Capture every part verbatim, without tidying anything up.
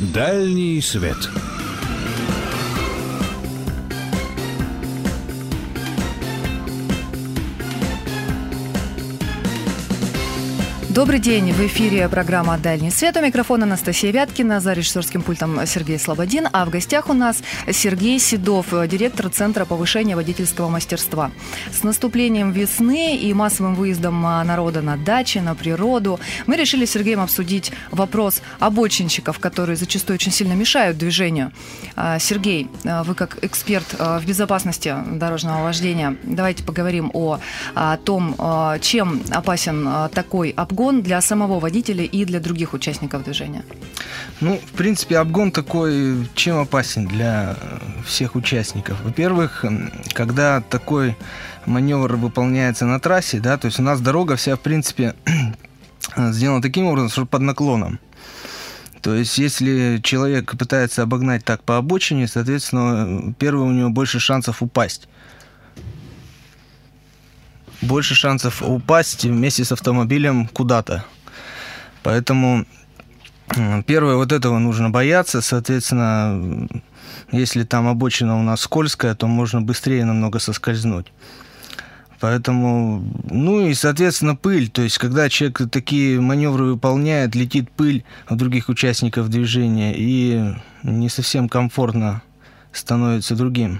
Дальний свет. Добрый день, в эфире программа «Дальний свет». У микрофона Анастасия Вяткина, за режиссерским пультом Сергей Слободин. А в гостях у нас Сергей Седов, директор Центра повышения водительского мастерства. С наступлением весны и массовым выездом народа на дачи, на природу мы решили с Сергеем обсудить вопрос обочинщиков, которые зачастую очень сильно мешают движению. Сергей, вы как эксперт в безопасности дорожного вождения, давайте поговорим о, о том, чем опасен такой обгон для самого водителя и для других участников движения. Ну, в принципе, обгон такой, чем опасен для всех участников? Во-первых, когда такой маневр выполняется на трассе, да, то есть у нас дорога вся, в принципе, сделана таким образом, что под наклоном. То есть, если человек пытается обогнать так по обочине, соответственно, первое, у него больше шансов упасть. Больше шансов упасть вместе с автомобилем куда-то. Поэтому первое, вот этого нужно бояться. Соответственно, если там обочина у нас скользкая, то можно быстрее намного соскользнуть. Поэтому, ну и, соответственно, пыль. То есть, когда человек такие маневры выполняет, летит пыль у других участников движения, и не совсем комфортно становится другим.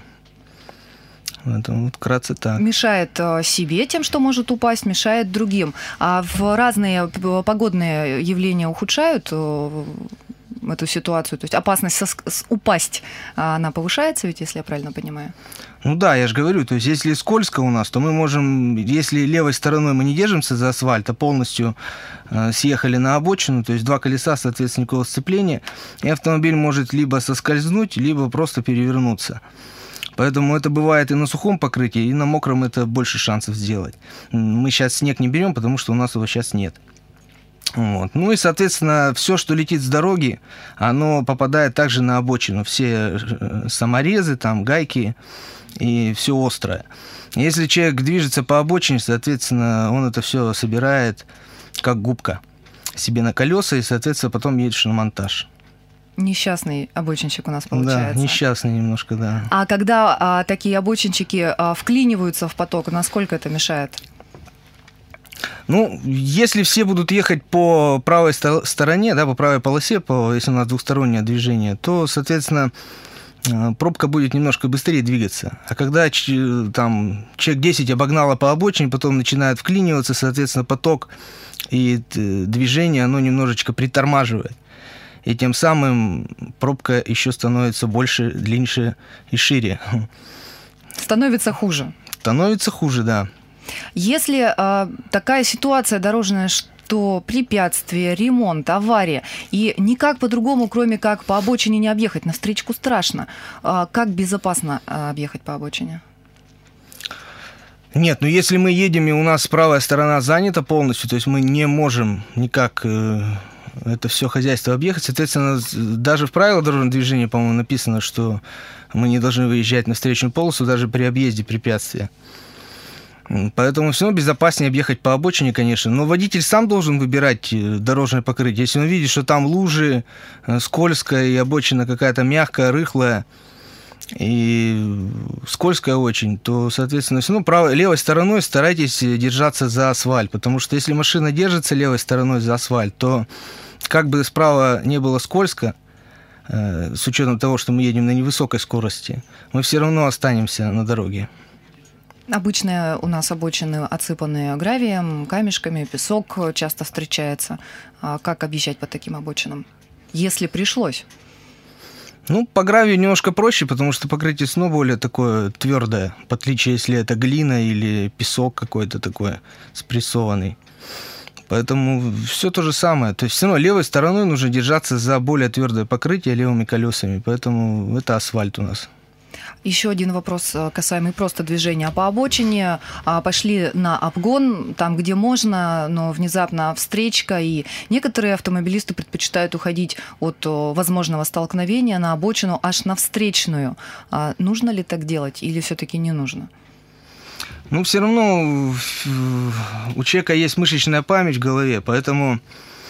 Это вот вкратце так. Мешает себе тем, что может упасть, мешает другим. А в разные погодные явления ухудшают эту ситуацию? То есть опасность сос- упасть, она повышается, ведь, если я правильно понимаю? Ну да, я же говорю, то есть если скользко у нас, то мы можем, если левой стороной мы не держимся за асфальт, а полностью э, съехали на обочину, то есть два колеса, соответственно, никакого сцепления, и автомобиль может либо соскользнуть, либо просто перевернуться. Поэтому это бывает и на сухом покрытии, и на мокром это больше шансов сделать. Мы сейчас снег не берем, потому что у нас его сейчас нет. Вот. Ну и, соответственно, все, что летит с дороги, оно попадает также на обочину. Все саморезы, там, гайки и все острое. Если человек движется по обочине, соответственно, он это все собирает как губка себе на колеса и, соответственно, потом едешь на монтаж. Несчастный обочинщик у нас получается. Да, несчастный немножко, да. А когда а, такие обочинщики а, вклиниваются в поток, насколько это мешает? Ну, если все будут ехать по правой стороне, да, по правой полосе, по, если у нас двухстороннее движение, то, соответственно, пробка будет немножко быстрее двигаться. А когда там человек десять обогнало по обочине, потом начинает вклиниваться, соответственно, поток и движение, оно немножечко притормаживает. И тем самым пробка еще становится больше, длиннее и шире. Становится хуже. Становится хуже, да. Если э, такая ситуация дорожная, что препятствие, ремонт, авария, и никак по-другому, кроме как по обочине не объехать, на встречку страшно, э, как безопасно э, объехать по обочине? Нет, ну если мы едем, и у нас правая сторона занята полностью, то есть мы не можем никак... Э, это все хозяйство объехать. Соответственно, даже в правилах дорожного движения, по-моему, написано, что мы не должны выезжать на встречную полосу даже при объезде препятствия. Поэтому все равно безопаснее объехать по обочине, конечно. Но водитель сам должен выбирать дорожное покрытие. Если он видит, что там лужи, скользкая и обочина какая-то мягкая, рыхлая и скользкая очень, то, соответственно, все равно правой, левой стороной старайтесь держаться за асфальт. Потому что если машина держится левой стороной за асфальт, то как бы справа не было скользко, э, с учетом того, что мы едем на невысокой скорости, мы все равно останемся на дороге. Обычно у нас обочины отсыпанные гравием, камешками, песок часто встречается. А как объезжать по таким обочинам, если пришлось? Ну, по гравию немножко проще, потому что покрытие сно более такое твердое, в отличие, если это глина или песок какой-то такой спрессованный. Поэтому все то же самое. То есть все равно левой стороной нужно держаться за более твердое покрытие левыми колесами. Поэтому это асфальт у нас. Еще один вопрос, касаемый просто движения по обочине. Пошли на обгон, там, где можно, но внезапно встречка, и некоторые автомобилисты предпочитают уходить от возможного столкновения на обочину аж на встречную. Нужно ли так делать или все-таки не нужно? Ну, все равно у человека есть мышечная память в голове, поэтому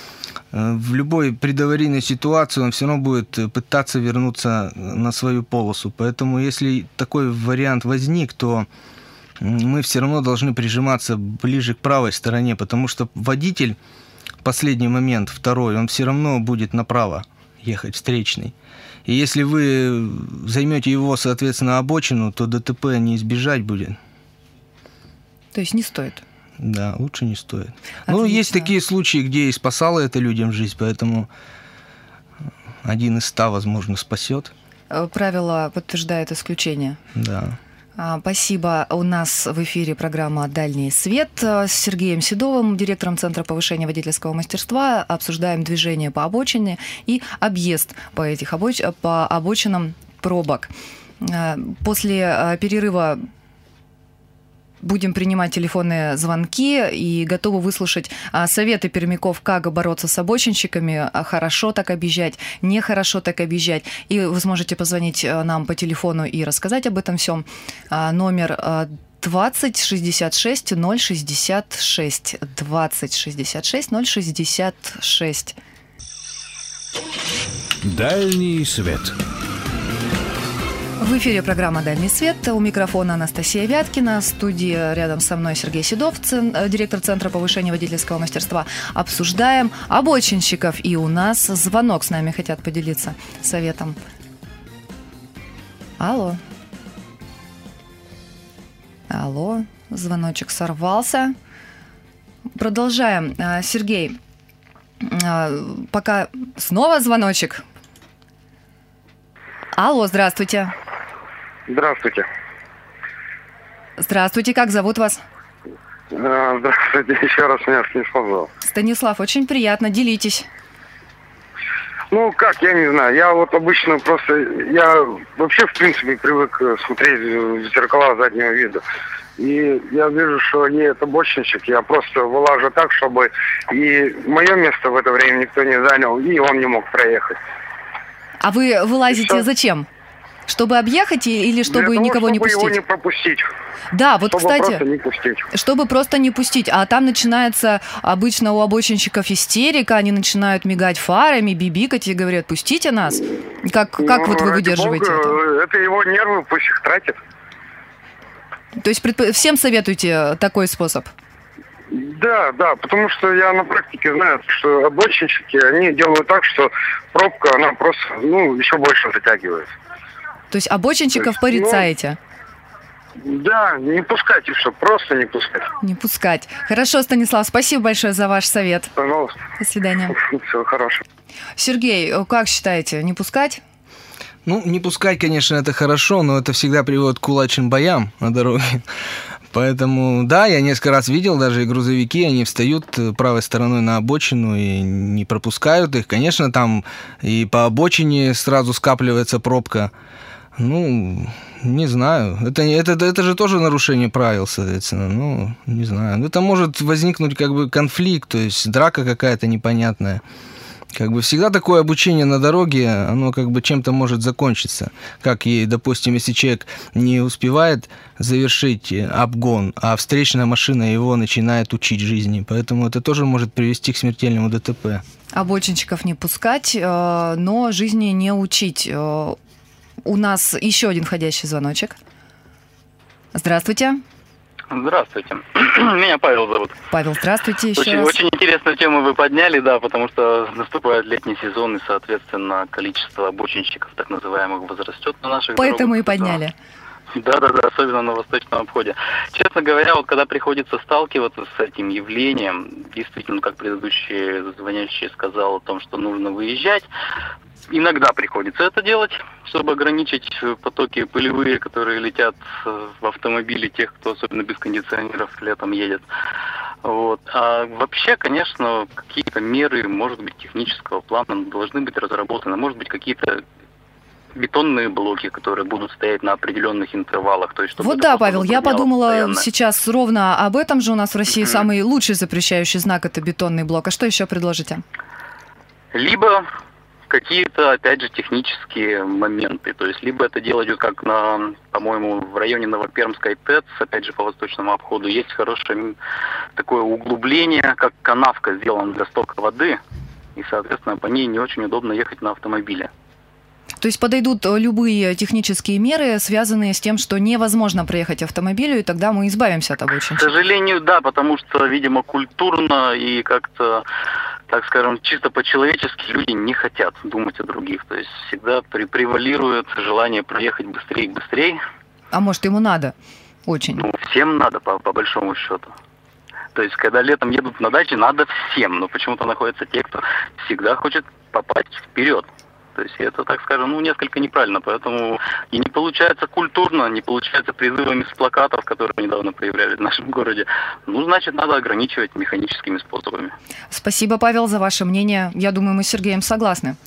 в любой предаварийной ситуации он все равно будет пытаться вернуться на свою полосу. Поэтому если такой вариант возник, то мы все равно должны прижиматься ближе к правой стороне, потому что водитель, последний момент, второй, он все равно будет направо ехать, встречный. И если вы займете его, соответственно, обочину, то ДТП не избежать будет. То есть не стоит? Да, лучше не стоит. Отлично. Ну, есть такие случаи, где и спасало это людям жизнь, поэтому один из ста, возможно, спасет. Правило подтверждает исключение. Да. Спасибо. У нас в эфире программа «Дальний свет» с Сергеем Седовым, директором Центра повышения водительского мастерства. Обсуждаем движение по обочине и объезд по, этих обоч... по обочинам пробок. После перерыва будем принимать телефонные звонки и готовы выслушать советы пермяков, как бороться с обочинщиками, хорошо так объезжать, нехорошо так объезжать. И вы сможете позвонить нам по телефону и рассказать об этом всем. Номер двадцать шестьдесят шесть ноль шестьдесят шесть. двадцать шестьдесят шесть ноль шестьдесят шесть. Дальний свет. В эфире программа «Дальний свет». У микрофона Анастасия Вяткина. В студии рядом со мной Сергей Седов, директор Центра повышения водительского мастерства. Обсуждаем обочинщиков. И у нас звонок. С нами хотят поделиться советом. Алло. Алло. Звоночек сорвался. Продолжаем. Сергей, пока снова звоночек. Алло, здравствуйте. Здравствуйте. Здравствуйте, как зовут вас? Здравствуйте, еще раз меня Станислав зовут. Станислав, очень приятно, делитесь. Ну, как, я не знаю, я вот обычно просто, я вообще, в принципе, привык смотреть в зеркала заднего вида. И я вижу, что едет обочинщик, я просто вылажу так, чтобы и мое место в это время никто не занял, и он не мог проехать. А вы вылазите зачем? Чтобы объехать или чтобы Для того, никого чтобы не пустить? Чтобы его не пропустить. Да, вот, чтобы кстати, просто не пустить. Чтобы просто не пустить. А там начинается обычно у обочинщиков истерика, они начинают мигать фарами, бибикать и говорят: пустите нас. Как, как ну, вот вы выдерживаете Бога, это? Это его нервы, пусть их тратит. То есть предп... всем советуете такой способ? Да, да, потому что я на практике знаю, что обочинщики, они делают так, что пробка, она просто, ну, еще больше затягивает. То есть обочинщиков То есть, порицаете? Ну, да, не пускать их, чтобы просто не пускать. Не пускать. Хорошо, Станислав, спасибо большое за ваш совет. Пожалуйста. До свидания. Всего хорошего. Сергей, как считаете, не пускать? Ну, не пускать, конечно, это хорошо, но это всегда приводит к кулачным боям на дороге. Поэтому, да, я несколько раз видел, даже и грузовики, они встают правой стороной на обочину и не пропускают их. Конечно, там и по обочине сразу скапливается пробка. Ну, не знаю. Это, это, это же тоже нарушение правил, соответственно. Ну, не знаю. Это может возникнуть как бы конфликт, то есть драка какая-то непонятная. Как бы всегда такое обучение на дороге, оно как бы чем-то может закончиться. Как и, допустим, если человек не успевает завершить обгон, а встречная машина его начинает учить жизни. Поэтому это тоже может привести к смертельному ДТП. Обочинщиков не пускать, но жизни не учить. У нас еще один входящий звоночек. Здравствуйте. Здравствуйте. Меня Павел зовут. Павел, здравствуйте еще очень, раз. Очень интересную тему вы подняли, да, потому что наступает летний сезон, и, соответственно, количество обочинщиков, так называемых, возрастет на наших Поэтому дорогах. и подняли. Да-да-да, особенно на восточном обходе. Честно говоря, вот когда приходится сталкиваться с этим явлением, действительно, как предыдущий звонящий сказал о том, что нужно выезжать, иногда приходится это делать, чтобы ограничить потоки пылевые, которые летят в автомобиле тех, кто особенно без кондиционеров летом едет. Вот. А вообще, конечно, какие-то меры, может быть, технического плана должны быть разработаны. Может быть, какие-то бетонные блоки, которые будут стоять на определенных интервалах. То есть, чтобы вот да, Павел, я подумала постоянно. Сейчас ровно об этом же. У нас в России mm-hmm. самый лучший запрещающий знак – это бетонный блок. А что еще предложите? Либо какие-то, опять же, технические моменты. То есть, либо это делать, как на, по-моему, в районе Новопермской ТЭЦ, опять же, по восточному обходу, есть хорошее такое углубление, как канавка сделана для стока воды. и, соответственно, по ней не очень удобно ехать на автомобиле. То есть подойдут любые технические меры, связанные с тем, что невозможно проехать автомобилю, и тогда мы избавимся от обочинщиков? К сожалению, да, потому что, видимо, культурно и как-то, так скажем, чисто по-человечески люди не хотят думать о других. То есть всегда превалирует желание проехать быстрее и быстрее. А может, ему надо? Очень. Ну, всем надо, по, по большому счету. То есть, когда летом едут на даче, надо всем, но почему-то находятся те, кто всегда хочет попасть вперед. То есть это, так скажем, ну, несколько неправильно, поэтому и не получается культурно, не получается призывами с плакатов, которые недавно появлялись в нашем городе. Ну, значит, надо ограничивать механическими способами. Спасибо, Павел, за ваше мнение. Я думаю, мы с Сергеем согласны.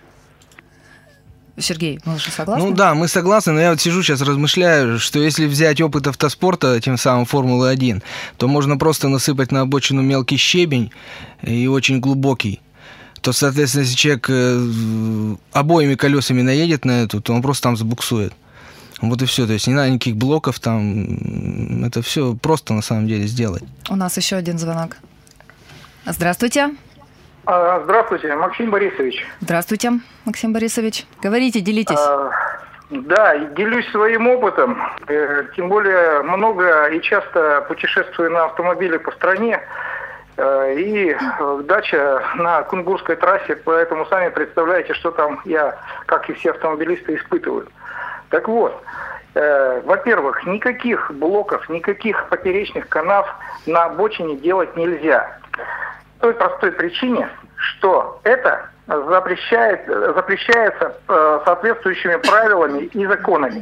Сергей, вы же согласны? Ну да, мы согласны, но я вот сижу сейчас, размышляю, что если взять опыт автоспорта, тем самым Формулы один, то можно просто насыпать на обочину мелкий щебень и очень глубокий. То, соответственно, если человек обоими колесами наедет на эту, то он просто там забуксует. Вот и все. То есть не надо никаких блоков там. Это все просто на самом деле сделать. У нас еще один звонок. Здравствуйте. Здравствуйте, Максим Борисович. Здравствуйте, Максим Борисович. Говорите, делитесь. А, да, делюсь своим опытом. Тем более много и часто путешествую на автомобиле по стране. И дача на Кунгурской трассе, поэтому сами представляете, что там я, как и все автомобилисты, испытываю. Так вот, э, во-первых, никаких блоков, никаких поперечных канав на обочине делать нельзя. По той простой причине, что это запрещает, запрещается э, соответствующими правилами и законами.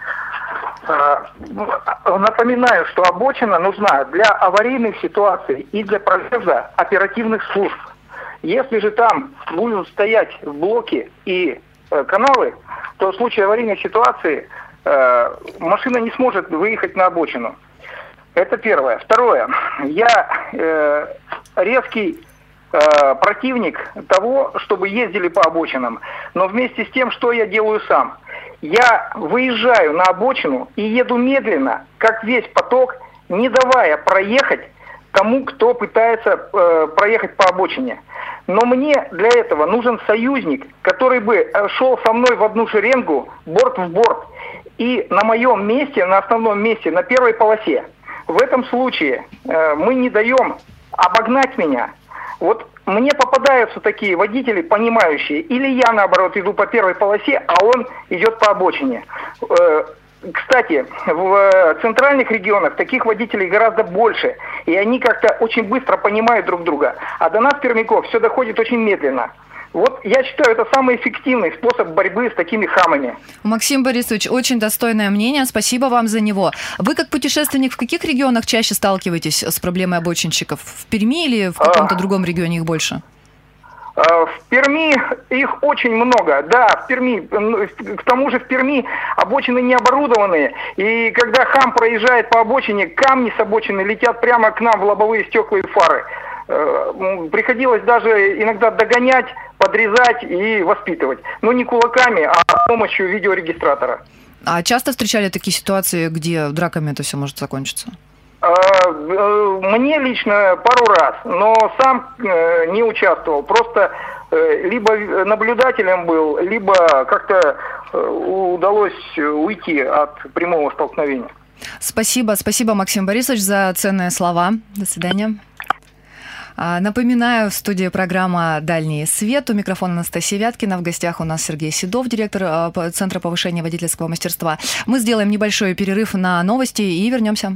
Напоминаю, что обочина нужна для аварийных ситуаций и для проезда оперативных служб. Если же там будут стоять блоки и э, каналы, то в случае аварийной ситуации э, машина не сможет выехать на обочину. Это первое. Второе. Я э, резкий э, противник того, чтобы ездили по обочинам. Но вместе с тем, что я делаю сам? Я выезжаю на обочину и еду медленно, как весь поток, не давая проехать тому, кто пытается э, проехать по обочине. Но мне для этого нужен союзник, который бы шел со мной в одну шеренгу, борт в борт, и на моем месте, на основном месте, на первой полосе. В этом случае э, мы не даем обогнать меня. Вот мне попадаются такие водители, понимающие, или я, наоборот, иду по первой полосе, а он идет по обочине. Кстати, в центральных регионах таких водителей гораздо больше, и они как-то очень быстро понимают друг друга. А до нас, пермяков, все доходит очень медленно. Вот я считаю, это самый эффективный способ борьбы с такими хамами. Максим Борисович, очень достойное мнение, спасибо вам за него. Вы как путешественник в каких регионах чаще сталкиваетесь с проблемой обочинщиков? В Перми или в каком-то а... другом регионе их больше? В Перми их очень много, да, в Перми, к тому же в Перми обочины не оборудованные, и когда хам проезжает по обочине, камни с обочины летят прямо к нам в лобовые стекла и фары. Приходилось даже иногда догонять, подрезать и воспитывать. Но не кулаками, а с помощью видеорегистратора. А часто встречали такие ситуации, где драками это все может закончиться? Мне лично пару раз, но сам не участвовал. Просто либо наблюдателем был, либо как-то удалось уйти от прямого столкновения. Спасибо, спасибо, Максим Борисович, за ценные слова. До свидания. Напоминаю, в студии программа «Дальний свет». У микрофона Анастасия Вяткина. В гостях у нас Сергей Седов, директор Центра повышения водительского мастерства. Мы сделаем небольшой перерыв на новости и вернемся.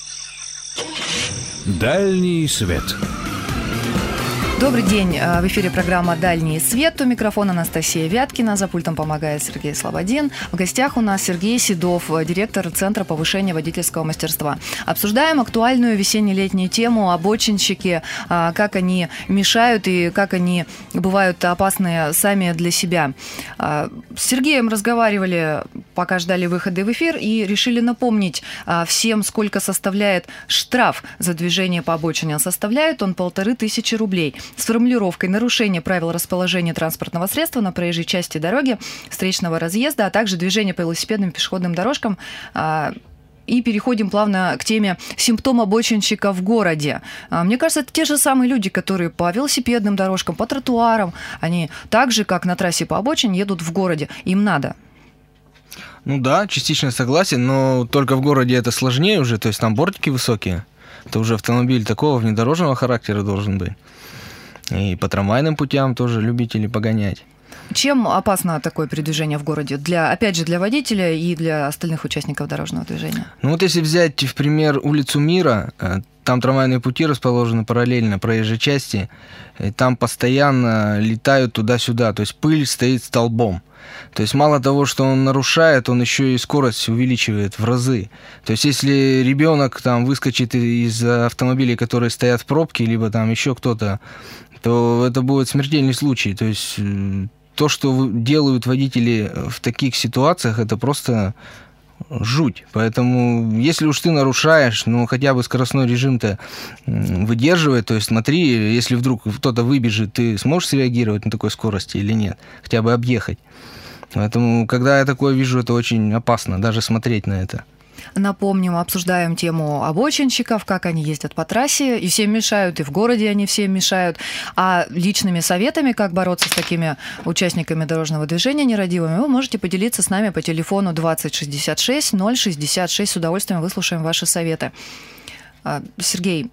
«Дальний свет». Добрый день. В эфире программа «Дальний свет». У микрофона Анастасия Вяткина. За пультом помогает Сергей Слободин. В гостях у нас Сергей Седов, директор Центра повышения водительского мастерства. Обсуждаем актуальную весенне-летнюю тему обочинщики, как они мешают и как они бывают опасны сами для себя. С Сергеем разговаривали, пока ждали выхода в эфир, и решили напомнить всем, сколько составляет штраф за движение по обочине. Составляет он полторы тысячи рублей. С формулировкой нарушение правил расположения транспортного средства на проезжей части дороги, встречного разъезда, а также движение по велосипедным пешеходным дорожкам И переходим плавно к теме симптом обочинщика в городе. Мне кажется, это те же самые люди, которые по велосипедным дорожкам, по тротуарам, они так же, как на трассе по обочине, едут в городе. Им надо. Ну да, частично согласен, но только в городе это сложнее уже, то есть там бортики высокие. Это уже автомобиль такого внедорожного характера должен быть. И по трамвайным путям тоже любители погонять. Чем опасно такое передвижение в городе? Для, опять же, для водителя и для остальных участников дорожного движения. Ну вот если взять, в пример, улицу Мира, там трамвайные пути расположены параллельно проезжей части, и там постоянно летают туда-сюда, то есть пыль стоит столбом. То есть мало того, что он нарушает, он еще и скорость увеличивает в разы. То есть если ребенок там выскочит из автомобилей, которые стоят в пробке, либо там еще кто-то, то это будет смертельный случай. То есть то, что делают водители в таких ситуациях, это просто жуть. Поэтому, если уж ты нарушаешь, ну, хотя бы скоростной режим-то выдерживай, то есть смотри, если вдруг кто-то выбежит, ты сможешь среагировать на такой скорости или нет, хотя бы объехать. Поэтому, когда я такое вижу, это очень опасно, даже смотреть на это. Напомним, обсуждаем тему обочинщиков, как они ездят по трассе, и всем мешают, и в городе они всем мешают. А личными советами, как бороться с такими участниками дорожного движения нерадивыми, вы можете поделиться с нами по телефону двадцать шестьдесят шесть ноль шестьдесят шесть. С удовольствием выслушаем ваши советы. Сергей,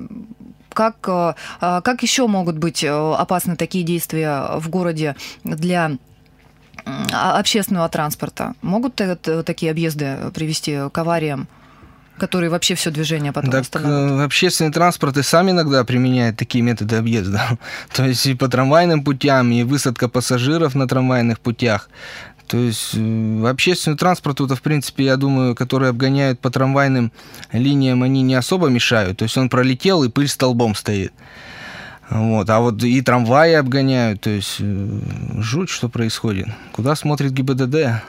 как, как еще могут быть опасны такие действия в городе для общественного транспорта? Могут такие объезды привести к авариям, которые вообще все движение потом так, останавливают? Общественный транспорт и сам иногда применяет такие методы объезда. То есть и по трамвайным путям, и высадка пассажиров на трамвайных путях. То есть общественному транспорту-то, в принципе, я думаю, которые обгоняют по трамвайным линиям, они не особо мешают. То есть он пролетел, и пыль столбом стоит. Вот. А вот и трамваи обгоняют, то есть жуть, что происходит. Куда смотрит ГИБДД?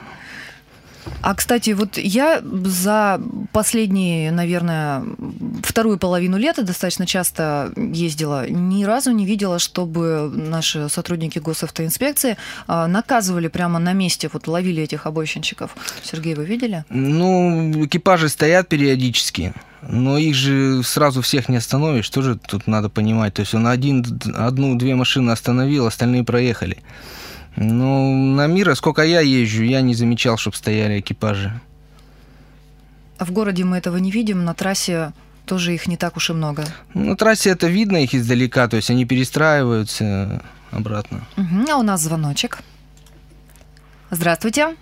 А, кстати, вот я за последние, наверное, вторую половину лета достаточно часто ездила. Ни разу не видела, чтобы наши сотрудники госавтоинспекции наказывали прямо на месте, вот ловили этих обочинщиков. Сергей, вы видели? Ну, экипажи стоят периодически. Но их же сразу всех не остановишь, тоже тут надо понимать. То есть он один, одну-две машины остановил, остальные проехали. Но на Мира, сколько я езжу, я не замечал, чтобы стояли экипажи. В городе мы этого не видим, на трассе тоже их не так уж и много. На трассе это видно их издалека, то есть они перестраиваются обратно. Угу, а у нас звоночек. Здравствуйте.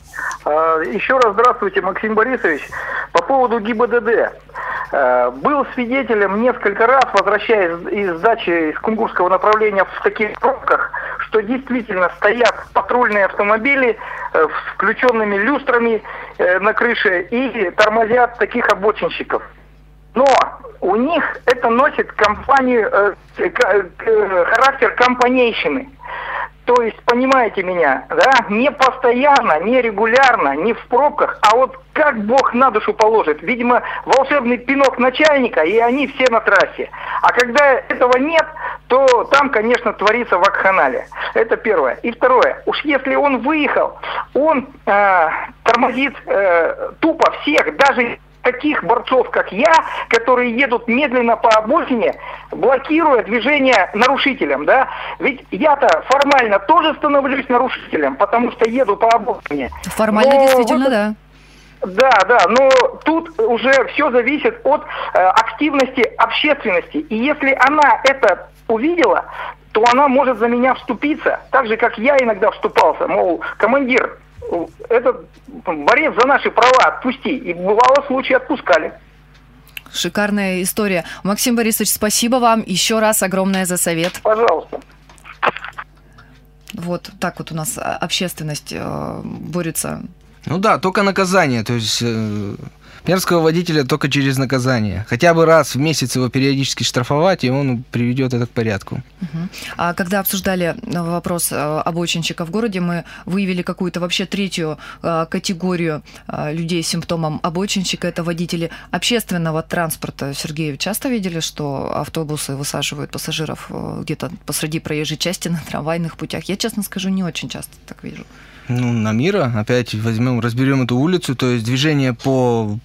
Еще раз здравствуйте, Максим Борисович. По поводу ГИБДД. Был свидетелем несколько раз, возвращаясь из дачи из Кунгурского направления в таких пробках, что действительно стоят патрульные автомобили с включенными люстрами на крыше и тормозят таких обочинщиков. Но у них это носит компанию, характер компанейщины. То есть, понимаете меня, да, не постоянно, не регулярно, не в пробках, а вот как Бог на душу положит. Видимо, волшебный пинок начальника, и они все на трассе. А когда этого нет, то там, конечно, творится вакханалия. Это первое. И второе. Уж если он выехал, он э, тормозит э, тупо всех, даже таких борцов, как я, которые едут медленно по обочине, блокируя движение нарушителям, да? Ведь я-то формально тоже становлюсь нарушителем, потому что еду по обочине. Формально но действительно, вот, да. Да, да, но тут уже все зависит от э, активности общественности. И если она это увидела, то она может за меня вступиться, так же, как я иногда вступался, мол, командир, этот борец за наши права, отпусти. И бывало, случаи отпускали. Шикарная история. Максим Борисович, спасибо вам еще раз огромное за совет. Пожалуйста. Вот так вот у нас общественность э, борется. Ну да, только наказание. То есть э, мерзкого водителя только через наказание. Хотя бы раз в месяц его периодически штрафовать, и он приведет это к порядку. Угу. А когда обсуждали вопрос обочинщика в городе, мы выявили какую-то вообще третью категорию людей с симптомом обочинщика. Это водители общественного транспорта. Сергей, часто видели, что автобусы высаживают пассажиров где-то посреди проезжей части на трамвайных путях? Я, честно скажу, не очень часто так вижу. Ну, на Мира, опять возьмем, разберем эту улицу, то есть движение по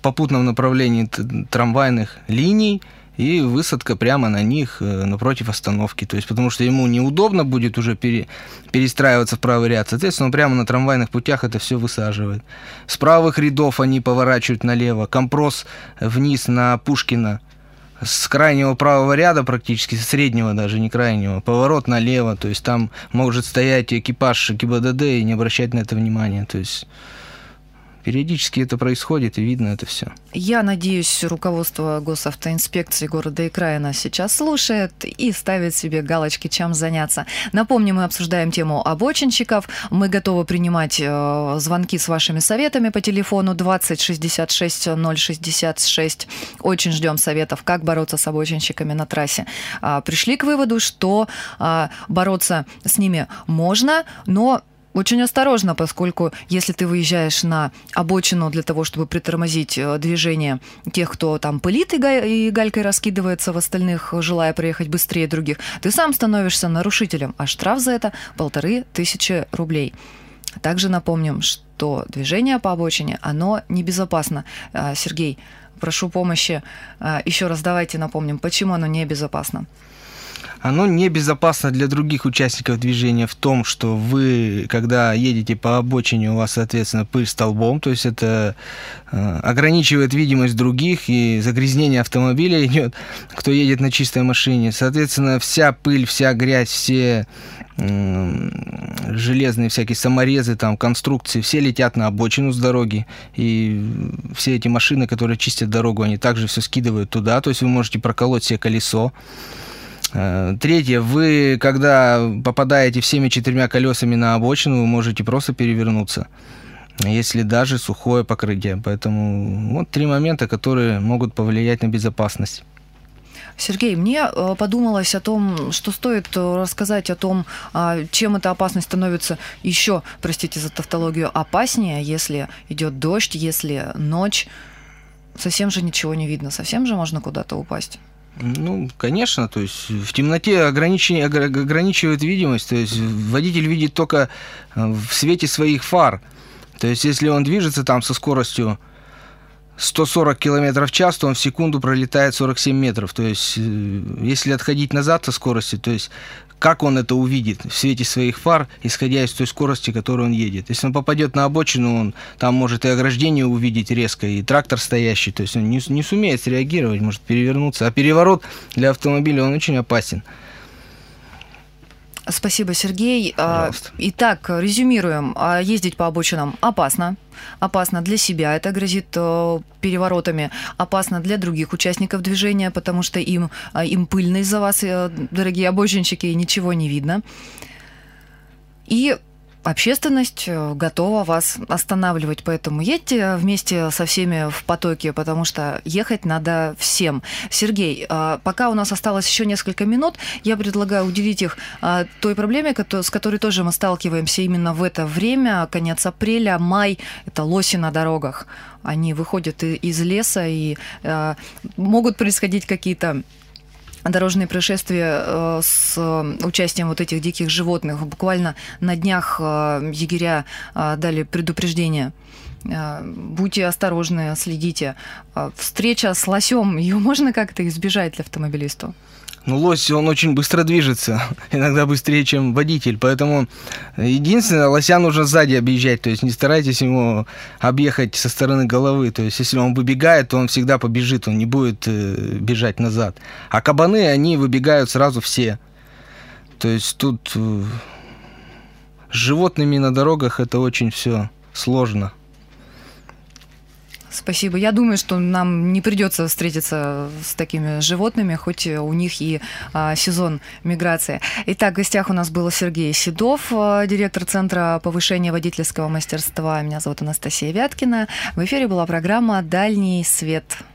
попутном направлении трамвайных линий и высадка прямо на них напротив остановки. То есть, потому что ему неудобно будет уже пере, перестраиваться в правый ряд. Соответственно, он прямо на трамвайных путях это все высаживает. С правых рядов они поворачивают налево. Компрос вниз на Пушкина. С крайнего правого ряда, практически, с среднего даже, не крайнего, поворот налево. То есть, там может стоять экипаж ГИБДД и не обращать на это внимания. То есть... Периодически это происходит, и видно это все. Я надеюсь, руководство госавтоинспекции города и края нас сейчас слушает и ставит себе галочки, чем заняться. Напомню, мы обсуждаем тему обочинщиков. Мы готовы принимать э, звонки с вашими советами по телефону двадцать шестьдесят шесть ноль шестьдесят шесть. Очень ждем советов, как бороться с обочинщиками на трассе. А, пришли к выводу, что а, бороться с ними можно, но... Очень осторожно, поскольку если ты выезжаешь на обочину для того, чтобы притормозить движение тех, кто там пылит и, га- и галькой раскидывается в остальных, желая проехать быстрее других, ты сам становишься нарушителем, а штраф за это полторы тысячи рублей. Также напомним, что движение по обочине, оно небезопасно. Сергей, прошу помощи. Еще раз давайте напомним, почему оно небезопасно. Оно небезопасно для других участников движения в том, что вы, когда едете по обочине, у вас, соответственно, пыль столбом, то есть это э, ограничивает видимость других, и загрязнение автомобиля идет, кто едет на чистой машине. Соответственно, вся пыль, вся грязь, все э, железные всякие саморезы, там, конструкции, все летят на обочину с дороги, и все эти машины, которые чистят дорогу, они также все скидывают туда, то есть вы можете проколоть себе колесо. Третье, вы, когда попадаете всеми четырьмя колесами на обочину, вы можете просто перевернуться, если даже сухое покрытие. Поэтому вот три момента, которые могут повлиять на безопасность. Сергей, мне подумалось о том, что стоит рассказать о том, чем эта опасность становится еще, простите за тавтологию, опаснее, если идет дождь, если ночь. Совсем же ничего не видно, совсем же можно куда-то упасть. Ну, конечно, то есть в темноте ограничение, ограничивает видимость, то есть водитель видит только в свете своих фар. То есть если он движется там со скоростью сто сорок километров в час, то он в секунду пролетает сорок семь метров. То есть если отходить назад со скорости, то есть как он это увидит в свете своих фар, исходя из той скорости, которой он едет. Если он попадет на обочину, он там может и ограждение увидеть резко, и трактор стоящий, то есть он не, не сумеет среагировать, может перевернуться. А переворот для автомобиля, он очень опасен. Спасибо, Сергей. Пожалуйста. Итак, резюмируем. Ездить по обочинам опасно. Опасно для себя, это грозит переворотами. Опасно для других участников движения, потому что им, им пыльно из-за вас, дорогие обочинщики, и ничего не видно. И общественность готова вас останавливать, поэтому едьте вместе со всеми в потоке, потому что ехать надо всем. Сергей, пока у нас осталось еще несколько минут, я предлагаю уделить их той проблеме, с которой тоже мы сталкиваемся именно в это время, конец апреля, май, это лоси на дорогах. Они выходят из леса, и могут происходить какие-то дорожные происшествия с участием вот этих диких животных. Буквально на днях егеря дали предупреждение. Будьте осторожны, следите. Встреча с лосем, ее можно как-то избежать для автомобилиста? Ну, лось, он очень быстро движется, иногда быстрее, чем водитель, поэтому единственное, лося нужно сзади объезжать, то есть не старайтесь ему объехать со стороны головы, то есть если он выбегает, то он всегда побежит, он не будет бежать назад. А кабаны, они выбегают сразу все, то есть тут с животными на дорогах это очень все сложно. Спасибо. Я думаю, что нам не придется встретиться с такими животными, хоть у них и а, сезон миграции. Итак, в гостях у нас был Сергей Седов, директор Центра повышения водительского мастерства. Меня зовут Анастасия Вяткина. В эфире была программа «Дальний свет».